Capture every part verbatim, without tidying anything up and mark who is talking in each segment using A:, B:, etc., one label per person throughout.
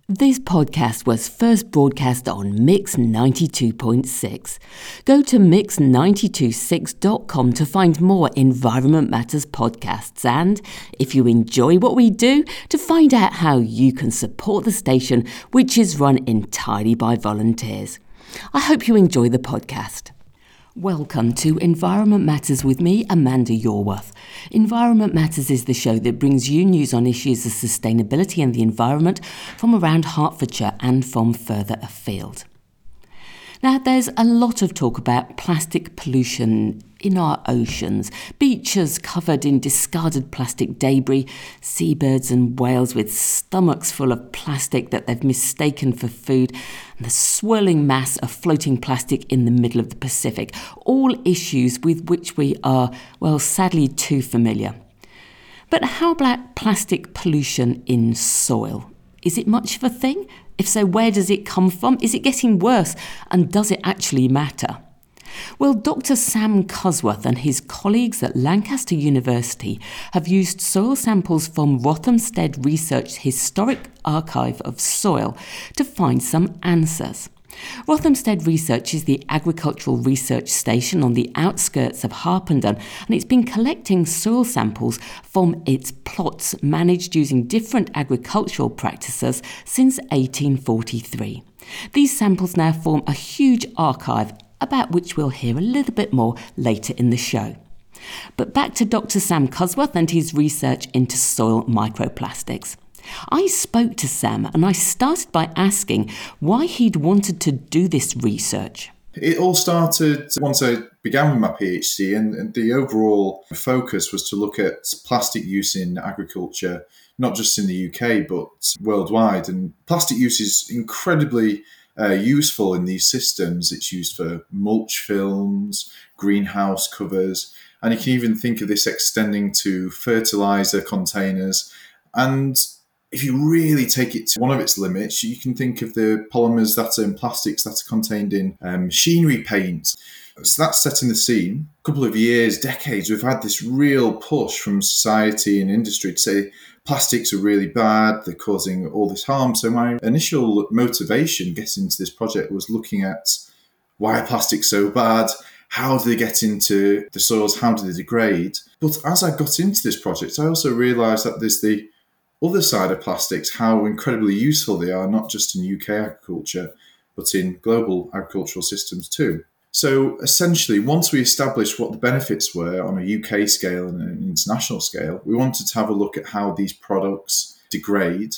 A: This podcast was first broadcast on Mix ninety-two point six. Go to mix nine two six dot com to find more Environment Matters podcasts and, if you enjoy what we do, to find out how you can support the station, which is run entirely by volunteers. I hope you enjoy the podcast. Welcome to Environment Matters with me, Amanda Yorworth. Environment Matters is the show that brings you news on issues of sustainability and the environment from around Hertfordshire and from further afield. Now, there's a lot of talk about plastic pollution in our oceans, beaches covered in discarded plastic debris, seabirds and whales with stomachs full of plastic that they've mistaken for food, and the swirling mass of floating plastic in the middle of the Pacific, all issues with which we are, well, sadly too familiar. But how about plastic pollution in soil? Is it much of a thing? If so, where does it come from? Is it getting worse? And does it actually matter? Well, Doctor Sam Cusworth and his colleagues at Lancaster University have used soil samples from Rothamsted Research's historic archive of soil to find some answers. Rothamsted Research is the agricultural research station on the outskirts of Harpenden, and it's been collecting soil samples from its plots managed using different agricultural practices since eighteen forty-three. These samples now form a huge archive, about which we'll hear a little bit more later in the show. But back to Doctor Sam Cusworth and his research into soil microplastics. I spoke to Sam and I started by asking why he'd wanted to do this research.
B: It all started once I began with my PhD, and, and the overall focus was to look at plastic use in agriculture, not just in the U K, but worldwide. And plastic use is incredibly uh, useful in these systems. It's used for mulch films, greenhouse covers, and you can even think of this extending to fertilizer containers. And if you really take it to one of its limits, you can think of the polymers that are in plastics that are contained in um, machinery paint. So that's setting the scene. A couple of years, decades, we've had this real push from society and industry to say plastics are really bad, they're causing all this harm. So my initial motivation getting into this project was looking at why are plastics so bad? How do they get into the soils? How do they degrade? But as I got into this project, I also realised that there's the other side of plastics, how incredibly useful they are, not just in U K agriculture, but in global agricultural systems too. So essentially, once we established what the benefits were on a U K scale and an international scale, we wanted to have a look at how these products degrade.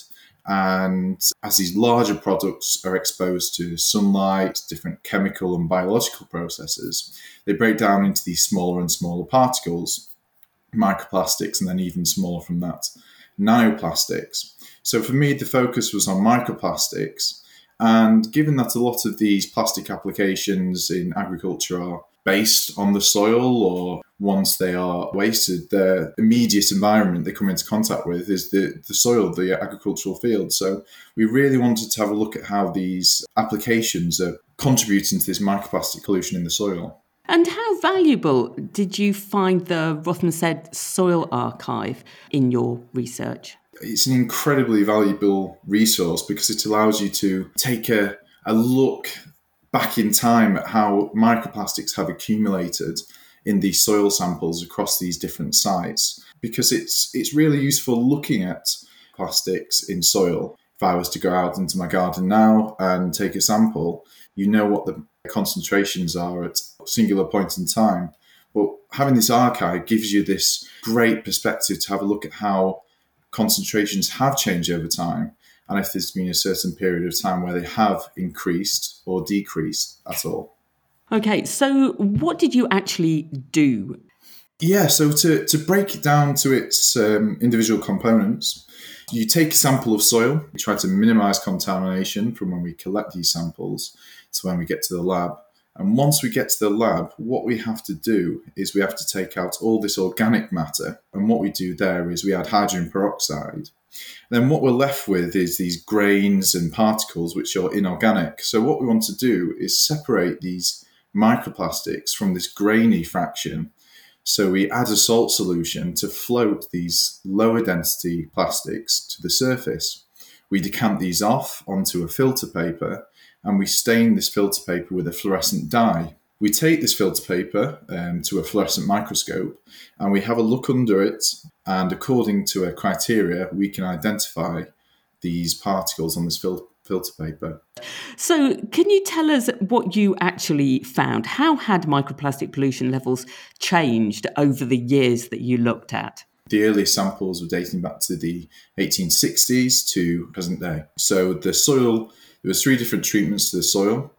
B: And as these larger products are exposed to sunlight, different chemical and biological processes, they break down into these smaller and smaller particles, microplastics, and then even smaller from that, nanoplastics. So for me, the focus was on microplastics. And given that a lot of these plastic applications in agriculture are based on the soil, or once they are wasted, the immediate environment they come into contact with is the, the soil, the agricultural field. So we really wanted to have a look at how these applications are contributing to this microplastic pollution in the soil.
A: And how valuable did you find the Rothamsted Soil Archive in your research?
B: It's an incredibly valuable resource because it allows you to take a, a look back in time at how microplastics have accumulated in these soil samples across these different sites. Because it's it's really useful looking at plastics in soil. If I was to go out into my garden now and take a sample, you know what the concentrations are at a singular point in time. But having this archive gives you this great perspective to have a look at how concentrations have changed over time, and if there's been a certain period of time where they have increased or decreased at all.
A: Okay, so what did you actually do?
B: Yeah, so to, to break it down to its um, individual components, you take a sample of soil, you try to minimise contamination from when we collect these samples to when we get to the lab. And once we get to the lab, what we have to do is we have to take out all this organic matter. And what we do there is we add hydrogen peroxide. Then what we're left with is these grains and particles which are inorganic. So what we want to do is separate these microplastics from this grainy fraction. So we add a salt solution to float these lower density plastics to the surface. We decant these off onto a filter paper and we stain this filter paper with a fluorescent dye. We take this filter paper um, to a fluorescent microscope and we have a look under it, and according to a criteria, we can identify these particles on this fil- filter paper.
A: So can you tell us what you actually found? How had microplastic pollution levels changed over the years that you looked at?
B: The earliest samples were dating back to the eighteen sixties to present day. So the soil, there was three different treatments to the soil.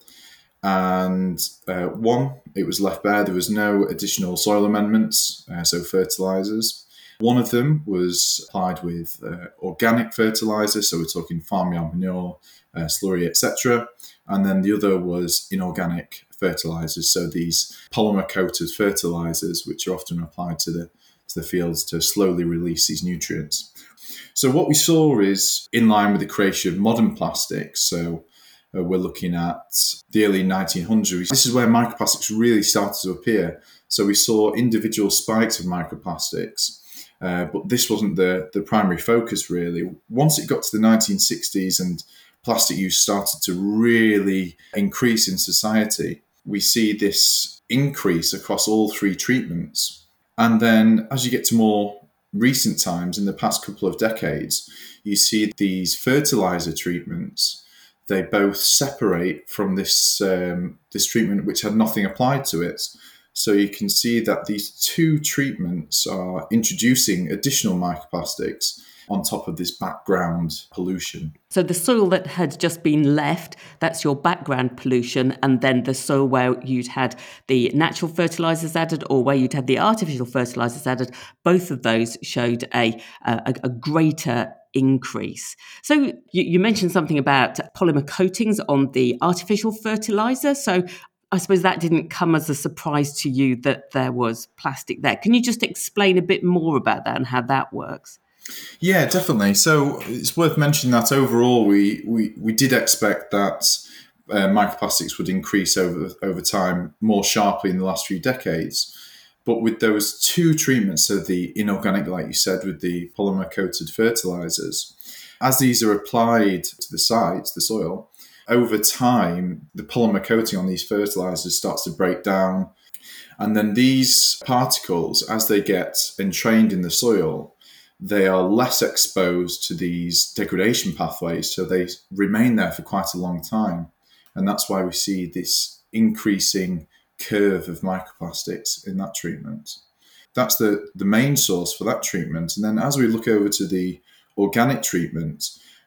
B: And uh, one, it was left bare. There was no additional soil amendments, uh, so fertilizers. One of them was applied with uh, organic fertilizer, so we're talking farmyard manure, uh, slurry, et cetera. And then the other was inorganic fertilizers, so these polymer-coated fertilizers, which are often applied to the to the fields to slowly release these nutrients. So what we saw is in line with the creation of modern plastics. So uh, we're looking at the early nineteen hundreds. This is where microplastics really started to appear. So we saw individual spikes of microplastics. Uh, but this wasn't the, the primary focus, really. Once it got to the nineteen sixties and plastic use started to really increase in society, we see this increase across all three treatments. And then as you get to more recent times, in the past couple of decades, you see these fertilizer treatments. They both separate from this, um, this treatment which had nothing applied to it. So you can see that these two treatments are introducing additional microplastics on top of this background pollution.
A: So the soil that had just been left, that's your background pollution, and then the soil where you'd had the natural fertilizers added or where you'd had the artificial fertilizers added, both of those showed a, a, a greater increase. So you, you mentioned something about polymer coatings on the artificial fertilizer. So I suppose that didn't come as a surprise to you that there was plastic there. Can you just explain a bit more about that and how that works?
B: Yeah, definitely. So it's worth mentioning that overall we we, we did expect that uh, microplastics would increase over over time more sharply in the last few decades. But with those two treatments of the inorganic, like you said, with the polymer-coated fertilizers, as these are applied to the sites, the soil, over time, the polymer coating on these fertilizers starts to break down. And then these particles, as they get entrained in the soil, they are less exposed to these degradation pathways. So they remain there for quite a long time. And that's why we see this increasing curve of microplastics in that treatment. That's the, the main source for that treatment. And then as we look over to the organic treatment,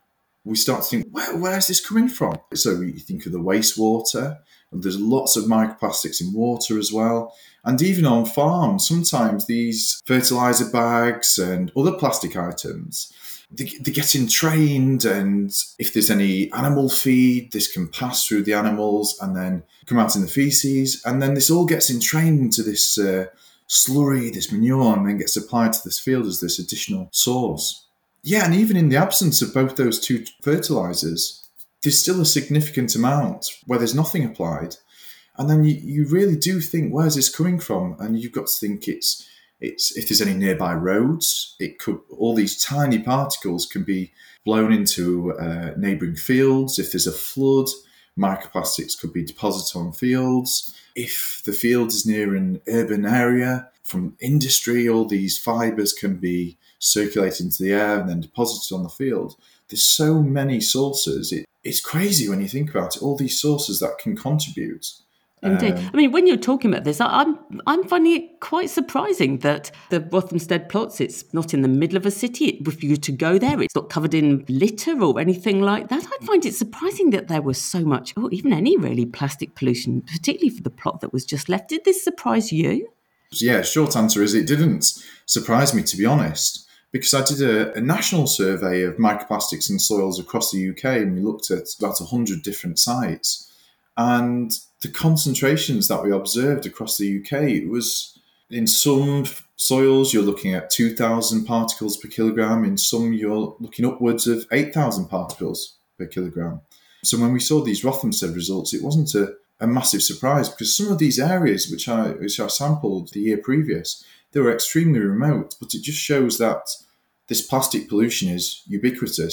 B: we start to think, where, where is this coming from? So you think of the wastewater, and there's lots of microplastics in water as well. And even on farms, sometimes these fertilizer bags and other plastic items, they, they get entrained, and if there's any animal feed, this can pass through the animals and then come out in the feces. And then this all gets entrained into this uh, slurry, this manure, and then gets applied to this field as this additional source. Yeah, and even in the absence of both those two fertilizers, there's still a significant amount where there's nothing applied. And then you, you really do think, where's this coming from? And you've got to think it's it's if there's any nearby roads, it could all these tiny particles can be blown into uh, neighbouring fields. If there's a flood, microplastics could be deposited on fields. If the field is near an urban area, from industry, all these fibres can be circulated into the air and then deposited on the field. There's so many sources. It, it's crazy when you think about it, all these sources that can contribute.
A: Indeed. Um, I mean, when you're talking about this, I'm I'm finding it quite surprising that the Rothamsted plots, it's not in the middle of a city. If you were to go there, it's not covered in litter or anything like that. I find it surprising that there was so much, or even any really plastic pollution, particularly for the plot that was just left. Did this surprise you?
B: Yeah, short answer is it didn't surprise me, to be honest, because I did a, a national survey of microplastics in soils across the U K, and we looked at about one hundred different sites. And the concentrations that we observed across the U K was, in some soils, you're looking at two thousand particles per kilogram. In some, you're looking upwards of eight thousand particles per kilogram. So when we saw these Rothamsted results, it wasn't a, a massive surprise, because some of these areas which I, which I sampled the year previous, they were extremely remote, but it just shows that this plastic pollution is ubiquitous.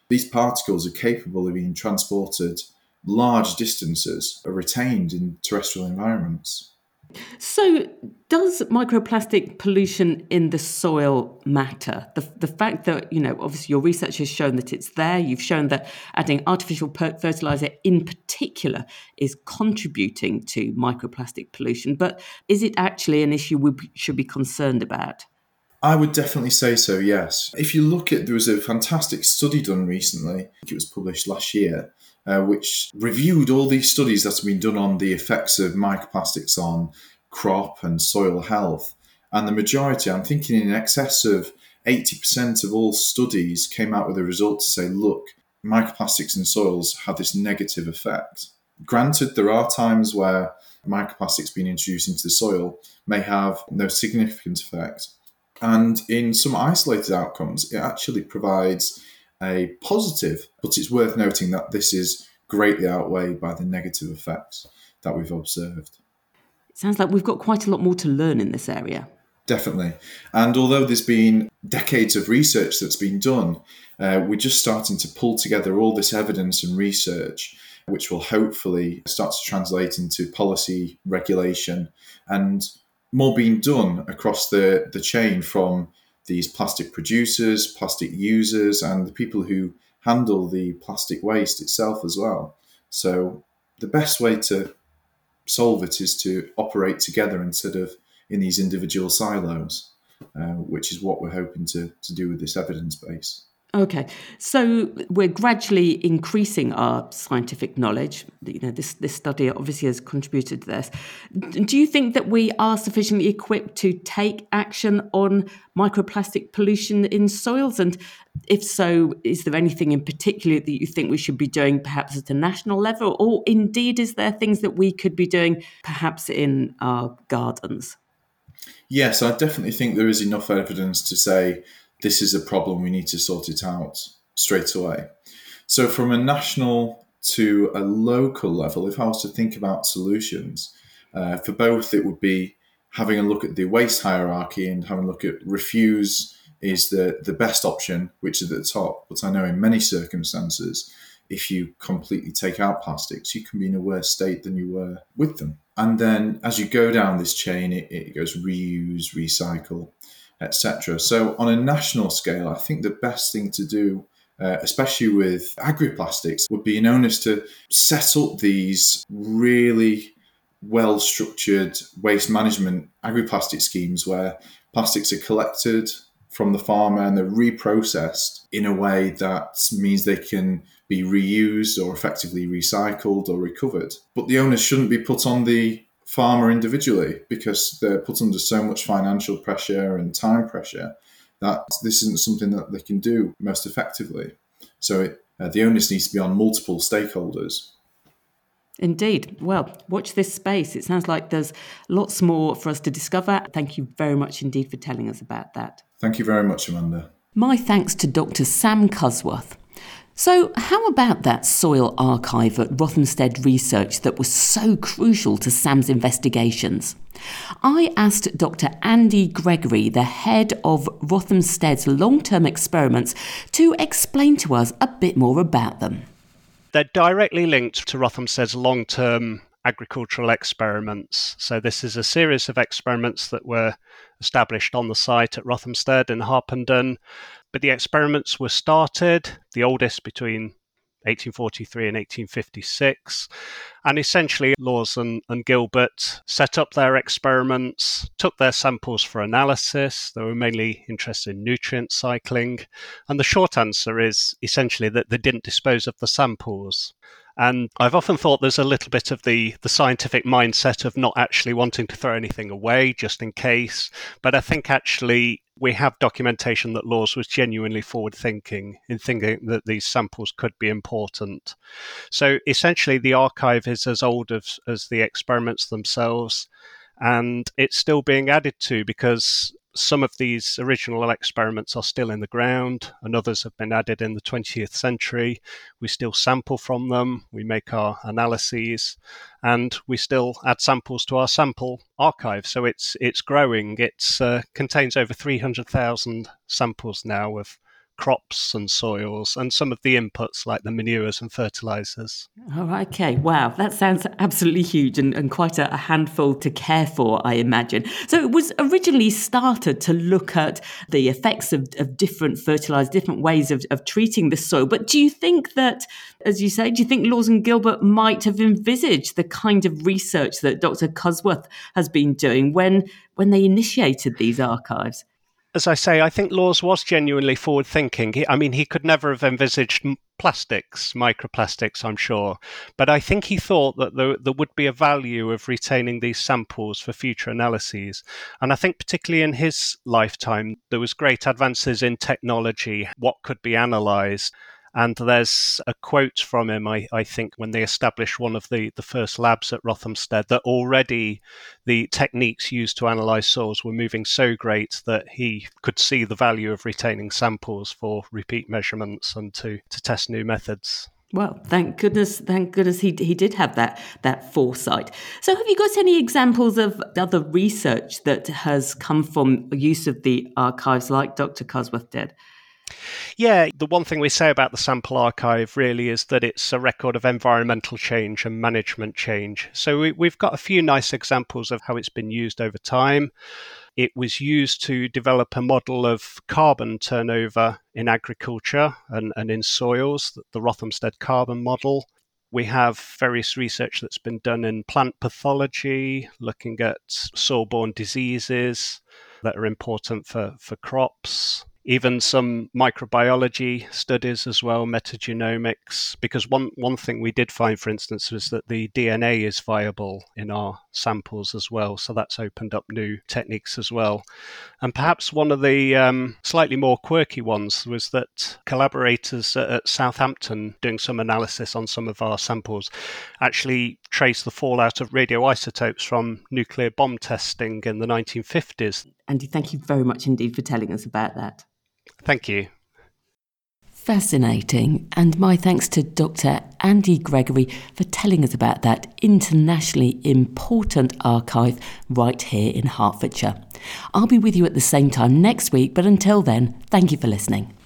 B: These particles are capable of being transported large distances, are retained in terrestrial environments.
A: So, does microplastic pollution in the soil matter? The, the fact that, you know, obviously your research has shown that it's there. You've shown that adding artificial fertilizer in particular is contributing to microplastic pollution. But is it actually an issue we should be concerned about?
B: I would definitely say so, yes. If you look at, there was a fantastic study done recently, I think it was published last year, uh, which reviewed all these studies that have been done on the effects of microplastics on crop and soil health. And the majority, I'm thinking in excess of eighty percent of all studies came out with a result to say, look, microplastics in soils have this negative effect. Granted, there are times where microplastics being introduced into the soil may have no significant effect. And in some isolated outcomes, it actually provides a positive, but it's worth noting that this is greatly outweighed by the negative effects that we've observed.
A: It sounds like we've got quite a lot more to learn in this area.
B: Definitely. And although there's been decades of research that's been done, uh, we're just starting to pull together all this evidence and research, which will hopefully start to translate into policy regulation and more being done across the, the chain from these plastic producers, plastic users, and the people who handle the plastic waste itself as well. So the best way to solve it is to operate together instead of in these individual silos, uh, which is what we're hoping to, to do with this evidence base.
A: Okay, so we're gradually increasing our scientific knowledge. You know, this, this study obviously has contributed to this. Do you think that we are sufficiently equipped to take action on microplastic pollution in soils? And if so, is there anything in particular that you think we should be doing perhaps at a national level? Or indeed, is there things that we could be doing perhaps in our gardens?
B: Yes, I definitely think there is enough evidence to say this is a problem, we need to sort it out straight away. So from a national to a local level, if I was to think about solutions, uh, for both it would be having a look at the waste hierarchy and having a look at refuse is the, the best option, which is at the top. But I know in many circumstances, if you completely take out plastics, you can be in a worse state than you were with them. And then as you go down this chain, it, it goes reuse, recycle, et cetera. So on a national scale, I think the best thing to do, uh, especially with agri-plastics, would be an onus to set up these really well-structured waste management agri-plastic schemes where plastics are collected from the farmer and they're reprocessed in a way that means they can be reused or effectively recycled or recovered. But the onus shouldn't be put on the farmer individually because they're put under so much financial pressure and time pressure that this isn't something that they can do most effectively. So it, uh, the onus needs to be on multiple stakeholders.
A: Indeed. Well, watch this space. It sounds like there's lots more for us to discover. Thank you very much indeed for telling us about that.
B: Thank you very much, Amanda.
A: My thanks to Doctor Sam Cusworth. So how about that soil archive at Rothamsted Research that was so crucial to Sam's investigations? I asked Doctor Andy Gregory, the head of Rothamsted's long-term experiments, to explain to us a bit more about them.
C: They're directly linked to Rothamsted's long-term agricultural experiments. So this is a series of experiments that were established on the site at Rothamsted in Harpenden. But the experiments were started, the oldest between eighteen forty-three and eighteen fifty-six. And essentially, Laws and, and Gilbert set up their experiments, took their samples for analysis. They were mainly interested in nutrient cycling. And the short answer is essentially that they didn't dispose of the samples. And I've often thought there's a little bit of the, the scientific mindset of not actually wanting to throw anything away just in case. But I think actually we have documentation that Laws was genuinely forward-thinking in thinking that these samples could be important. So essentially the archive is as old as, as the experiments themselves, and it's still being added to because some of these original experiments are still in the ground and others have been added in the twentieth century. We still sample from them, we make our analyses, and we still add samples to our sample archive. So it's it's growing. It uh, contains over three hundred thousand samples now of crops and soils and some of the inputs like the manures and fertilizers.
A: Oh, okay. Wow. That sounds absolutely huge and, and quite a, a handful to care for, I imagine. So it was originally started to look at the effects of, of different fertilizers, different ways of, of treating the soil. But do you think that, as you say, do you think Laws and Gilbert might have envisaged the kind of research that Doctor Cosworth has been doing when, when they initiated these archives?
C: As I say, I think Laws was genuinely forward-thinking. He, I mean, he could never have envisaged plastics, microplastics, I'm sure. But I think he thought that there, there would be a value of retaining these samples for future analyses. And I think particularly in his lifetime, there was great advances in technology, what could be analysed. And there's a quote from him, I, I think, when they established one of the, the first labs at Rothamsted, that already the techniques used to analyse soils were moving so great that he could see the value of retaining samples for repeat measurements and to, to test new methods.
A: Well, thank goodness, thank goodness he he did have that that foresight. So have you got any examples of other research that has come from use of the archives like Doctor Cosworth did?
C: Yeah, the one thing we say about the sample archive really is that it's a record of environmental change and management change. So we, we've got a few nice examples of how it's been used over time. It was used to develop a model of carbon turnover in agriculture and, and in soils, the Rothamsted carbon model. We have various research that's been done in plant pathology, looking at soil-borne diseases that are important for, for crops. Even some microbiology studies as well, metagenomics, because one, one thing we did find, for instance, was that the D N A is viable in our samples as well. So that's opened up new techniques as well. And perhaps one of the um, slightly more quirky ones was that collaborators at Southampton doing some analysis on some of our samples actually traced the fallout of radioisotopes from nuclear bomb testing in the nineteen fifties.
A: Andy, thank you very much indeed for telling us about that.
C: Thank you.
A: Fascinating. And my thanks to Doctor Andy Gregory for telling us about that internationally important archive right here in Hertfordshire. I'll be with you at the same time next week, but until then, thank you for listening.